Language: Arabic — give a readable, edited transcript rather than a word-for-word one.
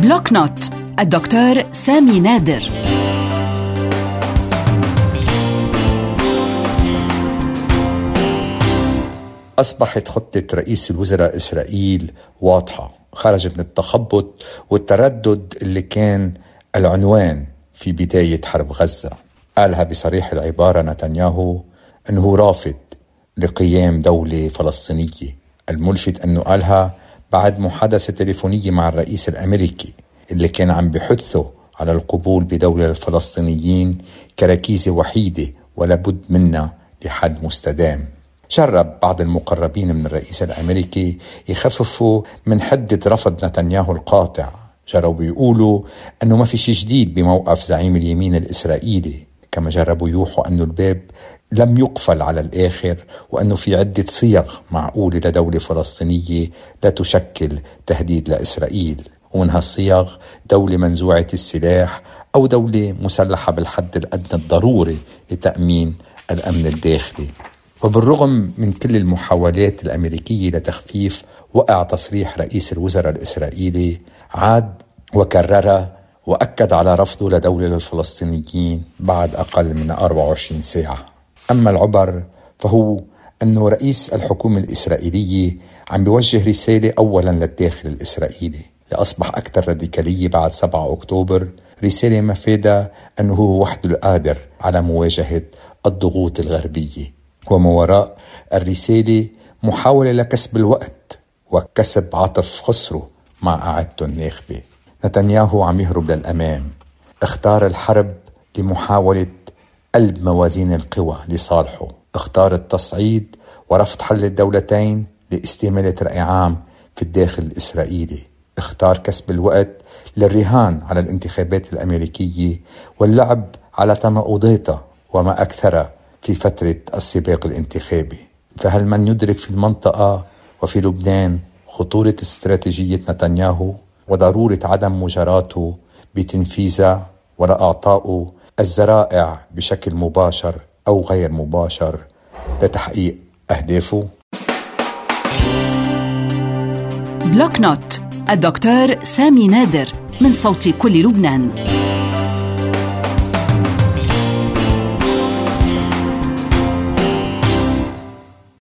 بلوك نوت الدكتور سامي نادر. أصبحت خطة رئيس الوزراء إسرائيل واضحة، خرج من التخبط والتردد اللي كان العنوان في بداية حرب غزة. قالها بصريح العبارة نتنياهو أنه رافض لقيام دولة فلسطينية. الملفت أنه قالها بعد محادثة تليفونية مع الرئيس الأمريكي اللي كان عم بحثه على القبول بدولة الفلسطينيين كركيزة وحيدة ولا بد منها لحل مستدام. جرب بعض المقربين من الرئيس الأمريكي يخففوا من حدة رفض نتنياهو القاطع، جربوا يقولوا أنه ما في شيء جديد بموقف زعيم اليمين الإسرائيلي، كما جربوا يوحوا أنه الباب لم يقفل على الآخر وأنه في عدة صيغ معقولة لدولة فلسطينية لا تشكل تهديد لإسرائيل، ومن هالصيغ دولة منزوعة السلاح أو دولة مسلحة بالحد الأدنى الضروري لتأمين الأمن الداخلي. وبالرغم من كل المحاولات الأمريكية لتخفيف وقع تصريح رئيس الوزراء الإسرائيلي عاد وكرر وأكد على رفضه لدولة للفلسطينيين بعد أقل من 24 ساعة. أما العبر فهو أنه رئيس الحكومة الإسرائيلية عم بيوجه رسالة أولا للداخل الإسرائيلي لأصبح أكثر راديكالية بعد 7 أكتوبر، رسالة مفيدة أنه هو وحده القادر على مواجهة الضغوط الغربية. وما وراء الرسالة محاولة لكسب الوقت وكسب عطف خسره مع قاعدته الناخبة. نتنياهو عم يهرب للأمام، اختار الحرب لمحاولة قلب موازين القوى لصالحه، اختار التصعيد ورفض حل الدولتين لاستمالة رأي عام في الداخل الإسرائيلي، اختار كسب الوقت للرهان على الانتخابات الأمريكية واللعب على تناقضاتها وما أكثرها في فترة السباق الانتخابي. فهل من يدرك في المنطقة وفي لبنان خطورة استراتيجية نتنياهو وضرورة عدم مجاراته بتنفيذها ولا إعطائه الذرائع بشكل مباشر أو غير مباشر لتحقيق أهدافه؟ بلوك نوت الدكتور سامي نادر، من صوت كل لبنان.